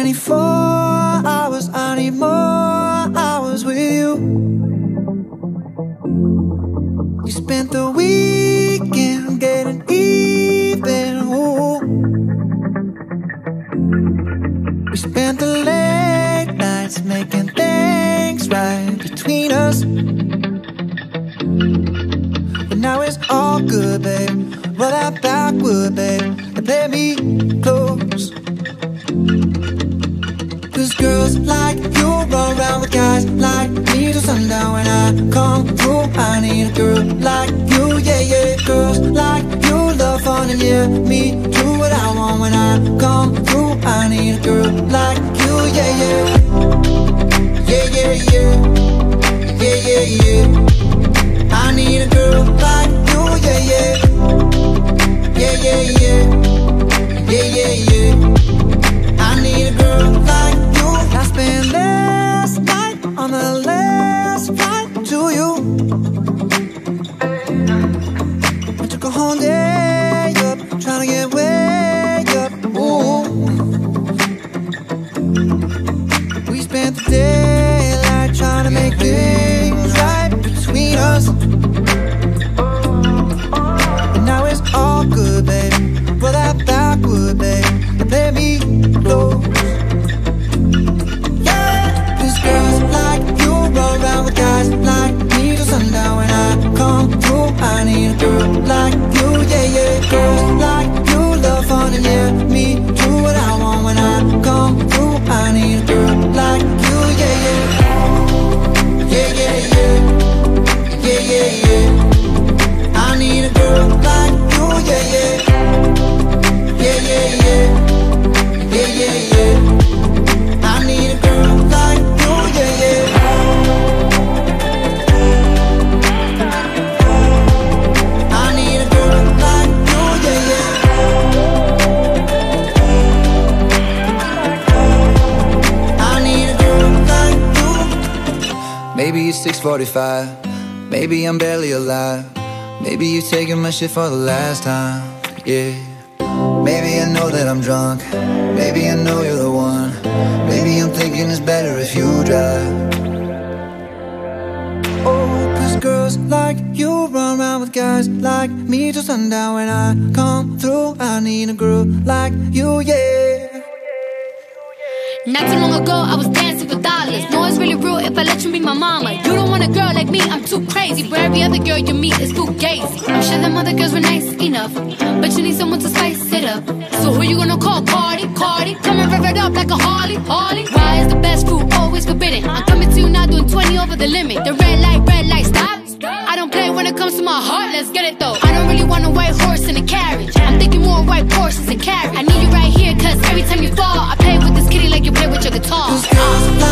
24 hours, I need more hours with you. You spent the weekend getting even, ooh. We spent the late nights making things right between us. But now it's all good, babe. Roll that backward, babe, and play me close. Cause girls like you run around with guys like me till sundown. When I come through, I need a girl like you, yeah, yeah. Girls like you love fun and yeah, me do what I want. When I come through, I need a girl like you, yeah, yeah. Yeah, yeah, yeah. Yeah, yeah, yeah. I need a girl like you, yeah, yeah. Yeah, yeah, yeah. Yeah, yeah, yeah. I need a girl like you. I spent last night on the last flight to you. I took a whole day up, trying to get way up, ooh. We spent the daylight trying to make things right between us. And now it's all good, baby. Roll that backward, babe, and play me close. Yeah, cause girls like you roll around with guys like me till sundown. When I come through, I need a girl like you, yeah, yeah. Girls like you love fun and yeah, me do what I want. When I come through, I need a girl like you, yeah, yeah. Yeah, yeah, yeah. Yeah, yeah, yeah. I need a girl like you, yeah, yeah. Yeah, yeah, yeah. Yeah, yeah, yeah. I need a girl like you, yeah, yeah. I need a girl like you, yeah, yeah. I need a girl like you. Maybe it's 6:45. Maybe I'm barely alive. Maybe you're taking my shit for the last time, yeah. Maybe I know that I'm drunk. Maybe I know you're the one. Maybe I'm thinking it's better if you drive. Oh, cause girls like you run around with guys like me till sundown. When I come through, I need a girl like you, yeah. Not too long ago, I was dancing for dollars. No, it's really real if I let you be my mama. You don't want a girl like me, I'm too crazy. But every other girl you meet is too gazy. I'm sure them other girls were nice enough, but you need someone to spice it up. So who you gonna call? Cardi, Cardi. Come and rev it up like a Harley, Harley. Why is the best fruit always forbidden? I'm coming to you now doing 20 over the limit. The red light, stop. I don't play when it comes to my heart, let's get it though. I don't really want a white horse in a carriage. I'm thinking more white horses and carriage. I need you right here, cause every time you fall, I play with this kitty like you play with your guitar.